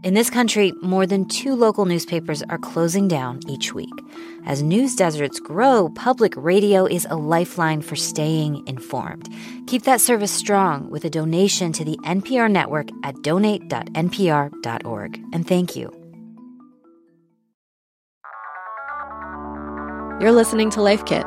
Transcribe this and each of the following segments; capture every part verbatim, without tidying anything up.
In this country, more than two local newspapers are closing down each week. As news deserts grow, public radio is a lifeline for staying informed. Keep that service strong with a donation to the N P R network at donate dot n p r dot org. And thank you. You're listening to Life Kit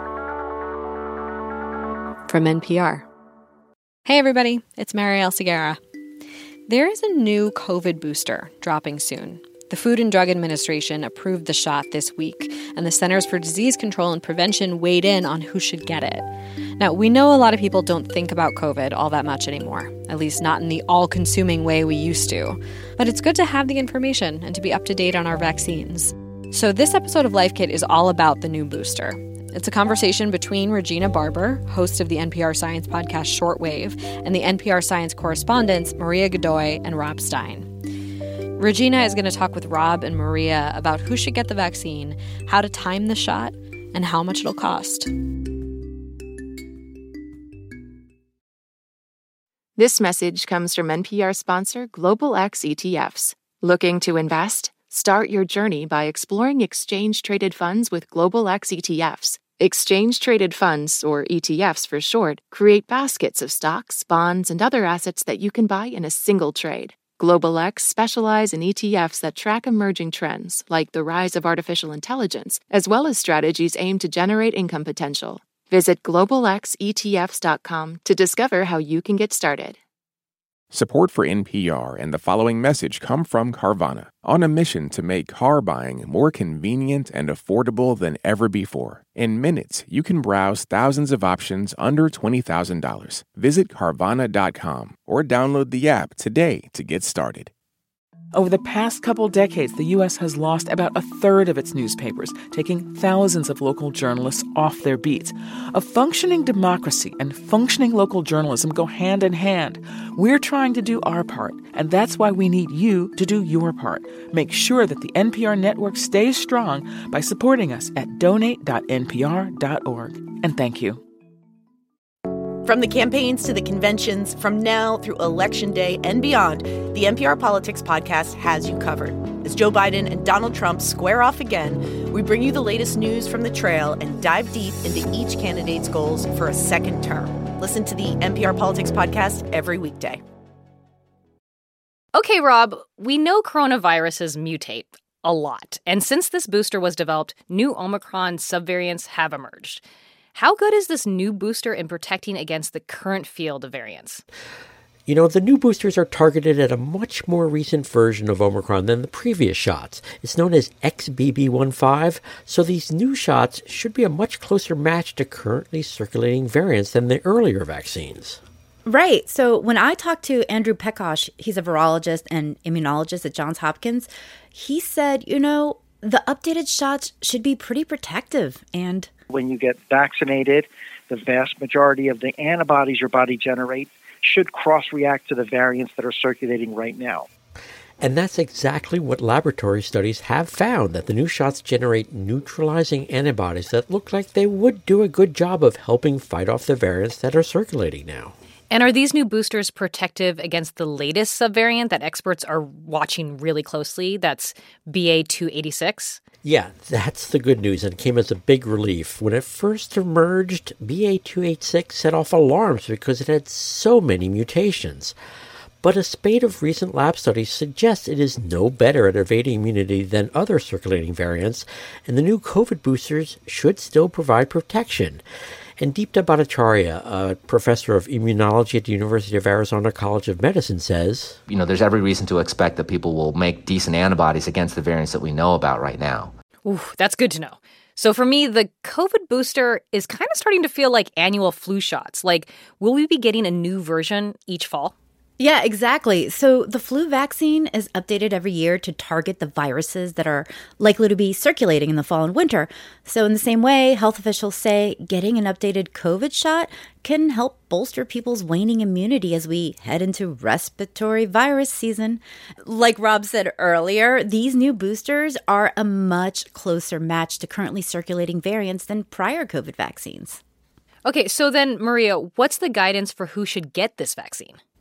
from N P R. Hey everybody, it's Marielle Segarra. There is a new COVID booster dropping soon. The Food and Drug Administration approved the shot this week, and the Centers for Disease Control and Prevention weighed in on who should get it. Now, we know a lot of people don't think about COVID all that much anymore, at least not in the all-consuming way we used to. But it's good to have the information and to be up to date on our vaccines. So this episode of Life Kit is all about the new booster. It's a conversation between Regina Barber, host of the N P R Science podcast Shortwave, and the N P R Science correspondents Maria Godoy and Rob Stein. Regina is going to talk with Rob and Maria about who should get the vaccine, how to time the shot, and how much it'll cost. This message comes from N P R sponsor Global X E T Fs. Looking to invest? Start your journey by exploring exchange-traded funds with Global X E T Fs. Exchange-traded funds, or E T Fs for short, create baskets of stocks, bonds, and other assets that you can buy in a single trade. Global X specialize in E T Fs that track emerging trends, like the rise of artificial intelligence, as well as strategies aimed to generate income potential. Visit global x e t f s dot com to discover how you can get started. Support for N P R and the following message come from Carvana, on a mission to make car buying more convenient and affordable than ever before. In minutes, you can browse thousands of options under twenty thousand dollars. Visit Carvana dot com or download the app today to get started. Over the past couple decades, the U S has lost about a third of its newspapers, taking thousands of local journalists off their beats. A functioning democracy and functioning local journalism go hand in hand. We're trying to do our part, and that's why we need you to do your part. Make sure that the N P R network stays strong by supporting us at donate dot n p r dot org. And thank you. From the campaigns to the conventions, from now through Election Day and beyond, the N P R Politics podcast has you covered. As Joe Biden and Donald Trump square off again, we bring you the latest news from the trail and dive deep into each candidate's goals for a second term. Listen to the N P R Politics podcast every weekday. Okay, Rob, we know coronaviruses mutate a lot. And since this booster was developed, new Omicron subvariants have emerged. How good is this new booster in protecting against the current field of variants? You know, the new boosters are targeted at a much more recent version of Omicron than the previous shots. It's known as X B B one five, so these new shots should be a much closer match to currently circulating variants than the earlier vaccines. Right. So when I talked to Andrew Pekosh, he's a virologist and immunologist at Johns Hopkins, he said, you know, the updated shots should be pretty protective. And when you get vaccinated, the vast majority of the antibodies your body generates should cross-react to the variants that are circulating right now. And that's exactly what laboratory studies have found, that the new shots generate neutralizing antibodies that look like they would do a good job of helping fight off the variants that are circulating now. And are these new boosters protective against the latest subvariant that experts are watching really closely? That's B A two eighty-six? Yeah, that's the good news, and came as a big relief. When it first emerged, B A two eighty-six set off alarms because it had so many mutations. But a spate of recent lab studies suggests it is no better at evading immunity than other circulating variants, and the new COVID boosters should still provide protection. And Deepta Bhattacharya, a professor of immunology at the University of Arizona College of Medicine, says, You know, there's every reason to expect that people will make decent antibodies against the variants that we know about right now. Ooh, that's good to know. So for me, the COVID booster is kind of starting to feel like annual flu shots. Like, will we be getting a new version each fall? Yeah, exactly. So the flu vaccine is updated every year to target the viruses that are likely to be circulating in the fall and winter. So in the same way, health officials say getting an updated COVID shot can help bolster people's waning immunity as we head into respiratory virus season. Like Rob said earlier, these new boosters are a much closer match to currently circulating variants than prior COVID vaccines. Okay, so then, Maria, what's the guidance for who should get this vaccine?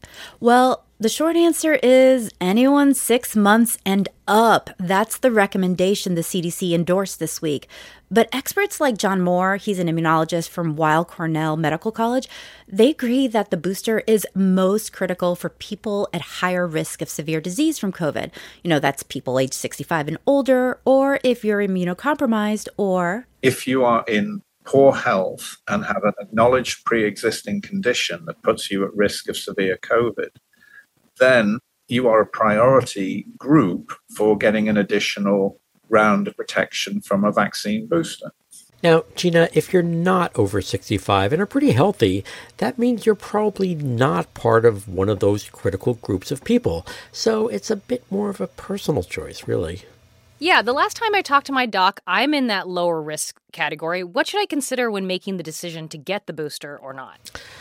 Well, the short answer is anyone six months and up. That's the recommendation the C D C endorsed this week. But experts like John Moore, he's an immunologist from Weill Cornell Medical College, they agree that the booster is most critical for people at higher risk of severe disease from COVID. You know, that's people age sixty-five and older, or if you're immunocompromised, or if you are in poor health and have an acknowledged pre-existing condition that puts you at risk of severe COVID, then you are a priority group for getting an additional round of protection from a vaccine booster. Now, Gina, if you're not over sixty-five and are pretty healthy, that means you're probably not part of one of those critical groups of people. So it's a bit more of a personal choice, really. Yeah, the last time I talked to my doc, I'm in that lower risk category. What should I consider when making the decision to get the booster or not?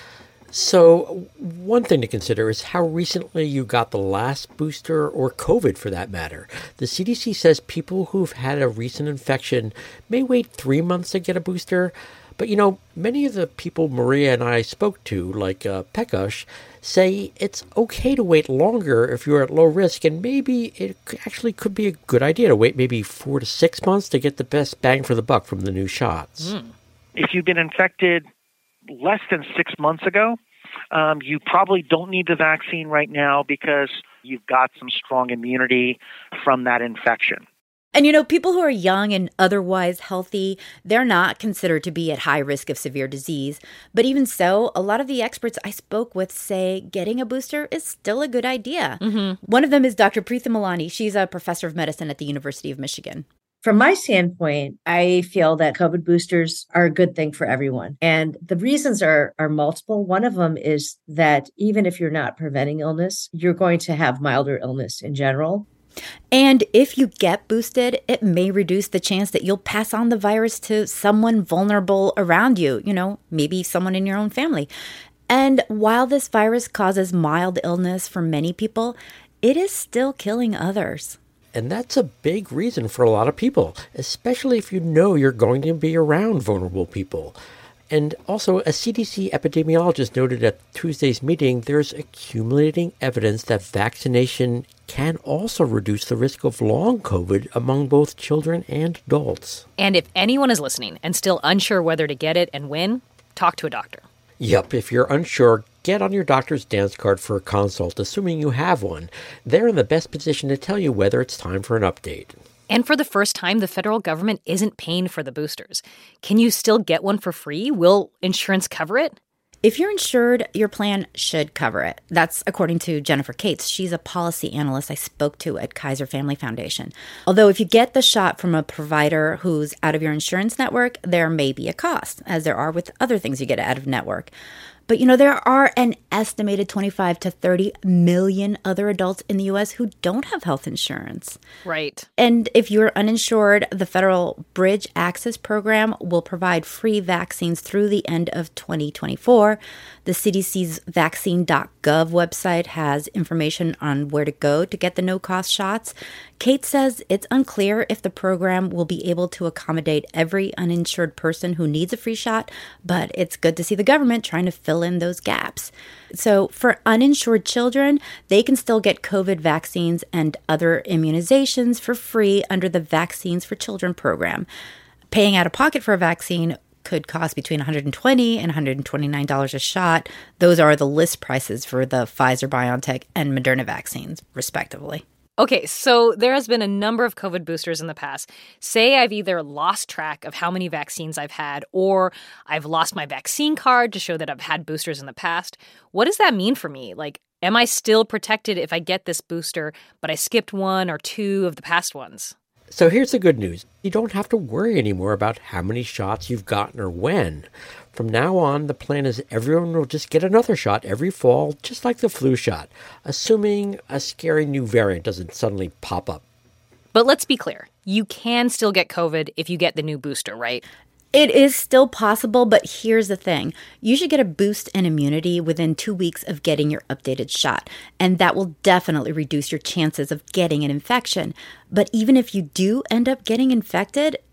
So one thing to consider is how recently you got the last booster, or COVID for that matter. The C D C says people who've had a recent infection may wait three months to get a booster. But, you know, many of the people Maria and I spoke to, like uh, Pekash, say it's okay to wait longer if you're at low risk, and maybe it actually could be a good idea to wait maybe four to six months to get the best bang for the buck from the new shots. Mm. If you've been infected less than six months ago, um, you probably don't need the vaccine right now because you've got some strong immunity from that infection. And, you know, people who are young and otherwise healthy, they're not considered to be at high risk of severe disease. But even so, a lot of the experts I spoke with say getting a booster is still a good idea. Mm-hmm. One of them is Doctor Preetha Malani. She's a professor of medicine at the University of Michigan. From my standpoint, I feel that COVID boosters are a good thing for everyone. And the reasons are, are multiple. One of them is that even if you're not preventing illness, you're going to have milder illness in general. And if you get boosted, it may reduce the chance that you'll pass on the virus to someone vulnerable around you, you know, maybe someone in your own family. And while this virus causes mild illness for many people, it is still killing others. And that's a big reason for a lot of people, especially if you know you're going to be around vulnerable people. And also, a C D C epidemiologist noted at Tuesday's meeting, there's accumulating evidence that vaccination can also reduce the risk of long COVID among both children and adults. And if anyone is listening and still unsure whether to get it and when, talk to a doctor. Yep, if you're unsure, get on your doctor's dance card for a consult, assuming you have one. They're in the best position to tell you whether it's time for an update. And for the first time, the federal government isn't paying for the boosters. Can you still get one for free? Will insurance cover it? If you're insured, your plan should cover it. That's according to Jennifer Cates. She's a policy analyst I spoke to at Kaiser Family Foundation. Although if you get the shot from a provider who's out of your insurance network, there may be a cost, as there are with other things you get out of network. But, you know, there are an estimated twenty-five to thirty million other adults in the U S who don't have health insurance. Right. And if you're uninsured, the federal Bridge Access Program will provide free vaccines through the end of twenty twenty-four. The C D C's vaccine dot gov website has information on where to go to get the no-cost shots. Kate says it's unclear if the program will be able to accommodate every uninsured person who needs a free shot, but it's good to see the government trying to fill in those gaps. So for uninsured children, they can still get COVID vaccines and other immunizations for free under the Vaccines for Children program. Paying out of pocket for a vaccine could cost between one hundred twenty dollars and one hundred twenty-nine dollars a shot. Those are the list prices for the Pfizer, BioNTech, and Moderna vaccines, respectively. Okay, so there has been a number of COVID boosters in the past. Say I've either lost track of how many vaccines I've had, or I've lost my vaccine card to show that I've had boosters in the past. What does that mean for me? Like, am I still protected if I get this booster, but I skipped one or two of the past ones? So here's the good news. You don't have to worry anymore about how many shots you've gotten or when. From now on, the plan is everyone will just get another shot every fall, just like the flu shot, assuming a scary new variant doesn't suddenly pop up. But let's be clear. You can still get COVID if you get the new booster, right? It is still possible, but here's the thing. You should get a boost in immunity within two weeks of getting your updated shot, and that will definitely reduce your chances of getting an infection. But even if you do end up getting infected,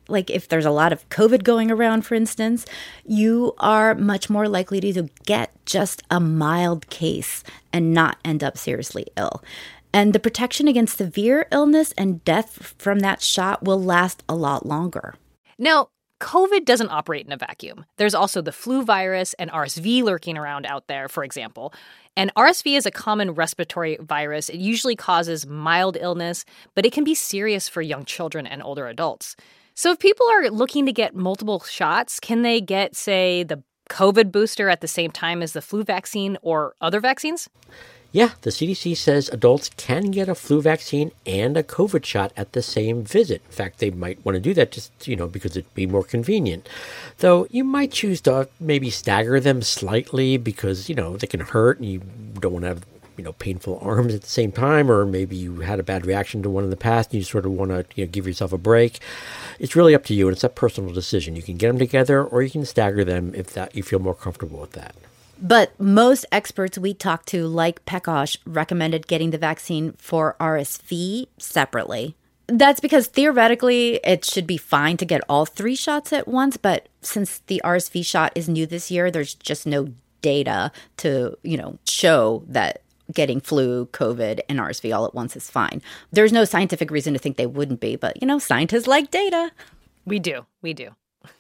like if there's a lot of COVID going around, for instance, you are much more likely to get just a mild case and not end up seriously ill. And the protection against severe illness and death from that shot will last a lot longer. Now, COVID doesn't operate in a vacuum. There's also the flu virus and R S V lurking around out there, for example. And R S V is a common respiratory virus. It usually causes mild illness, but it can be serious for young children and older adults. So if people are looking to get multiple shots, can they get, say, the COVID booster at the same time as the flu vaccine or other vaccines? Yeah, the C D C says adults can get a flu vaccine and a COVID shot at the same visit. In fact, they might want to do that just, you know, because it'd be more convenient. Though you might choose to maybe stagger them slightly because, you know, they can hurt and you don't want to have, you know, painful arms at the same time, or maybe you had a bad reaction to one in the past and you sort of want to, you know, give yourself a break. It's really up to you, and it's a personal decision. You can get them together or you can stagger them if that you feel more comfortable with that. But most experts we talked to, like Pekosh, recommended getting the vaccine for R S V separately. That's because theoretically it should be fine to get all three shots at once. But since the R S V shot is new this year, there's just no data to, you know, show that getting flu, COVID, and R S V all at once is fine. There's no scientific reason to think they wouldn't be. But, you know, scientists like data. We do. We do.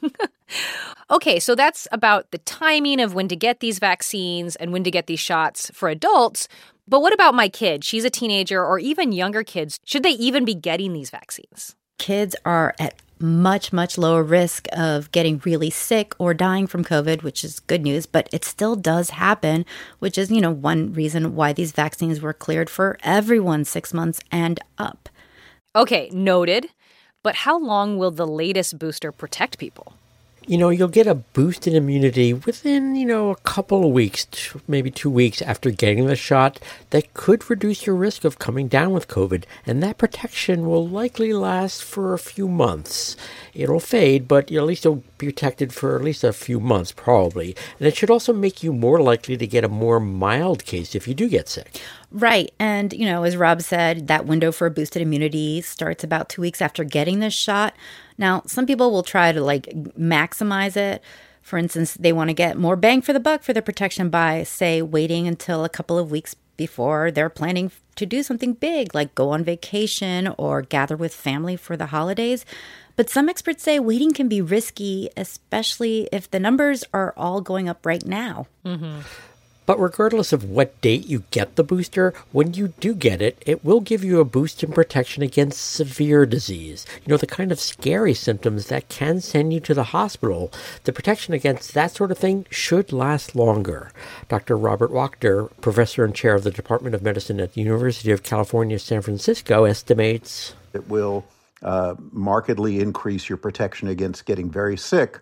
Okay, so that's about the timing of when to get these vaccines and when to get these shots for adults. But what about my kid? She's a teenager, or even younger kids. Should they even be getting these vaccines? Kids are at much, much lower risk of getting really sick or dying from COVID, which is good news, but it still does happen, which is, you know, one reason why these vaccines were cleared for everyone six months and up. Okay, noted. But how long will the latest booster protect people? You know, you'll get a boost in immunity within, you know, a couple of weeks, maybe two weeks after getting the shot that could reduce your risk of coming down with COVID. And that protection will likely last for a few months. It'll fade, but at least you'll be protected for at least a few months, probably. And it should also make you more likely to get a more mild case if you do get sick. Right. And, you know, as Rob said, that window for boosted immunity starts about two weeks after getting this shot. Now, some people will try to, like, maximize it. For instance, they want to get more bang for the buck for their protection by, say, waiting until a couple of weeks before they're planning to do something big, like go on vacation or gather with family for the holidays. But some experts say waiting can be risky, especially if the numbers are all going up right now. Mm-hmm. But regardless of what date you get the booster, when you do get it, it will give you a boost in protection against severe disease. You know, the kind of scary symptoms that can send you to the hospital. The protection against that sort of thing should last longer. Doctor Robert Wachter, professor and chair of the Department of Medicine at the University of California, San Francisco, estimates it will uh, markedly increase your protection against getting very sick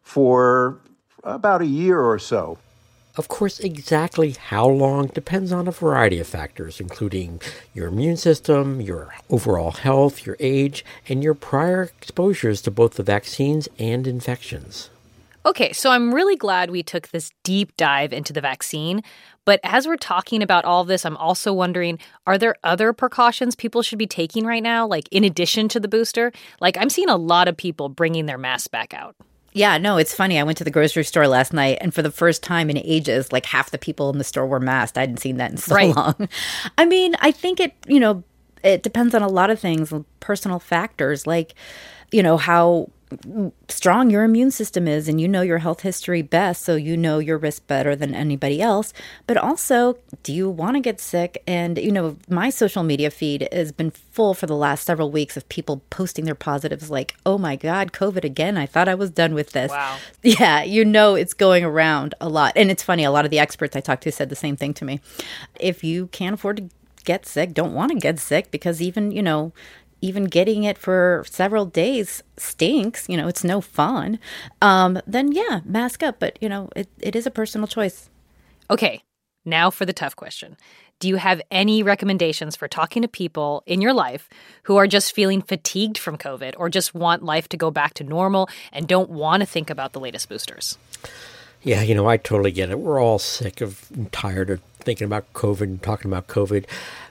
for about a year or so. Of course, exactly how long depends on a variety of factors, including your immune system, your overall health, your age, and your prior exposures to both the vaccines and infections. Okay, so I'm really glad we took this deep dive into the vaccine. But as we're talking about all of this, I'm also wondering, are there other precautions people should be taking right now, like in addition to the booster? Like, I'm seeing a lot of people bringing their masks back out. Yeah, no, it's funny. I went to the grocery store last night, and for the first time in ages, like half the people in the store were masked. I hadn't seen that in so right. long. I mean, I think it, you know, it depends on a lot of things, personal factors, like, you know, how strong your immune system is, and you know your health history best, so you know your risk better than anybody else. But also, do you want to get sick? And, you know, my social media feed has been full for the last several weeks of people posting their positives like, oh my God, COVID again. I thought I was done with this. Wow. Yeah, you know it's going around a lot. And it's funny, a lot of the experts I talked to said the same thing to me. If you can't afford to get sick, don't want to get sick, because even, you know, even getting it for several days stinks, you know, it's no fun, um, then yeah, mask up. But, you know, it, it is a personal choice. Okay, now for the tough question. Do you have any recommendations for talking to people in your life who are just feeling fatigued from COVID or just want life to go back to normal and don't want to think about the latest boosters? Yeah, you know, I totally get it. We're all sick of and tired of thinking about COVID and talking about COVID.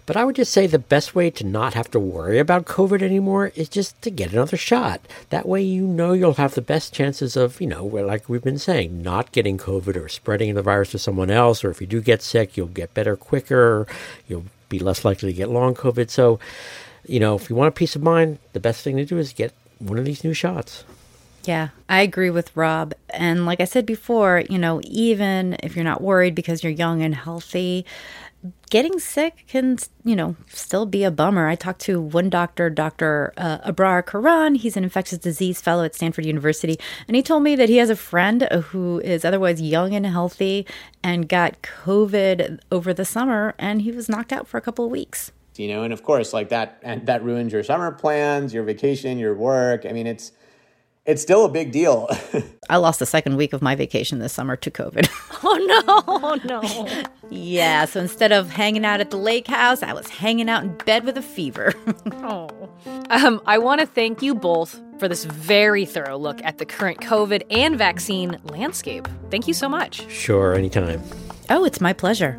But I would just say the best way to not have to worry about COVID anymore is just to get another shot. That way you know you'll have the best chances of, you know, like we've been saying, not getting COVID or spreading the virus to someone else. Or if you do get sick, you'll get better quicker. You'll be less likely to get long COVID. So, you know, if you want a peace of mind, the best thing to do is get one of these new shots. Yeah, I agree with Rob. And like I said before, you know, even if you're not worried because you're young and healthy, getting sick can, you know, still be a bummer. I talked to one doctor, Doctor Uh, Abrar Karan. He's an infectious disease fellow at Stanford University. And he told me that he has a friend who is otherwise young and healthy and got COVID over the summer, and he was knocked out for a couple of weeks. You know, and of course, like that, and that ruins your summer plans, your vacation, your work. I mean, it's It's still a big deal. I lost the second week of my vacation this summer to COVID. Oh, no. Oh, no. Yeah, so instead of hanging out at the lake house, I was hanging out in bed with a fever. Oh. Um, I want to thank you both for this very thorough look at the current COVID and vaccine landscape. Thank you so much. Sure, anytime. Oh, it's my pleasure.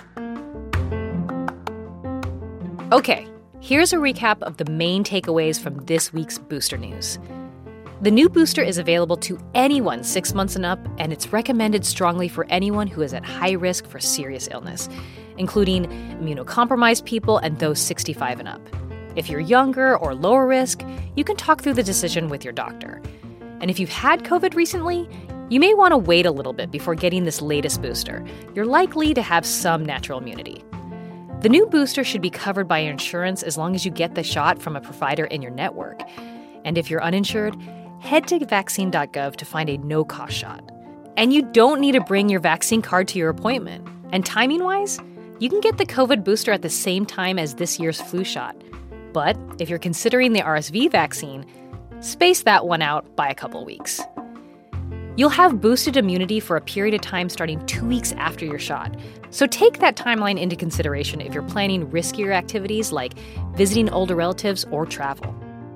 Okay, here's a recap of the main takeaways from this week's booster news. The new booster is available to anyone six months and up, and it's recommended strongly for anyone who is at high risk for serious illness, including immunocompromised people and those sixty-five and up. If you're younger or lower risk, you can talk through the decision with your doctor. And if you've had COVID recently, you may want to wait a little bit before getting this latest booster. You're likely to have some natural immunity. The new booster should be covered by your insurance as long as you get the shot from a provider in your network. And if you're uninsured, head to vaccine dot gov to find a no-cost shot. And you don't need to bring your vaccine card to your appointment. And timing-wise, you can get the COVID booster at the same time as this year's flu shot. But if you're considering the R S V vaccine, space that one out by a couple weeks. You'll have boosted immunity for a period of time starting two weeks after your shot. So take that timeline into consideration if you're planning riskier activities like visiting older relatives or travel.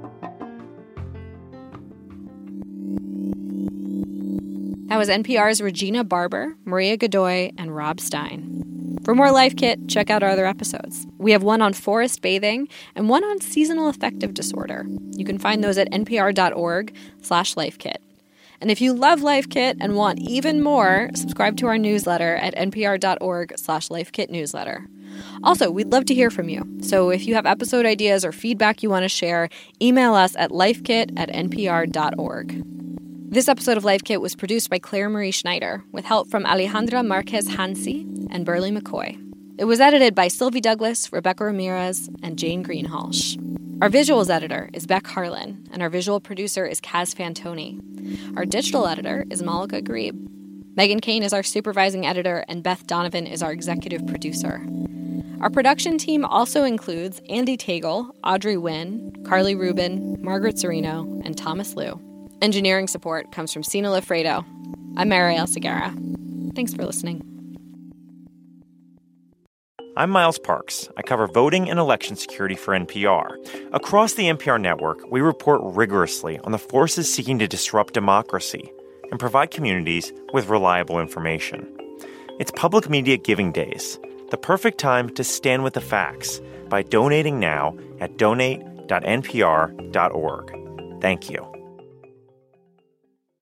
That was N P R's Regina Barber, Maria Godoy, and Rob Stein. For more Life Kit, check out our other episodes. We have one on forest bathing and one on seasonal affective disorder. You can find those at npr.org slash lifekit. And if you love Life Kit and want even more, subscribe to our newsletter at npr.org slash lifekit newsletter. Also, we'd love to hear from you. So if you have episode ideas or feedback you want to share, email us at lifekit at npr.org. This episode of Life Kit was produced by Claire Marie Schneider with help from Alejandra Marquez Hansi and Burley McCoy. It was edited by Sylvie Douglas, Rebecca Ramirez, and Jane Greenhalgh. Our visuals editor is Beck Harlan, and our visual producer is Kaz Fantoni. Our digital editor is Malika Grebe. Megan Kane is our supervising editor, and Beth Donovan is our executive producer. Our production team also includes Andy Tagle, Audrey Wynn, Carly Rubin, Margaret Serino, and Thomas Liu. Engineering support comes from Sina Lafredo. I'm Marielle Segarra. Thanks for listening. I'm Miles Parks. I cover voting and election security for N P R. Across the N P R network, we report rigorously on the forces seeking to disrupt democracy and provide communities with reliable information. It's Public Media Giving Days, the perfect time to stand with the facts by donating now at donate dot n p r dot org. Thank you.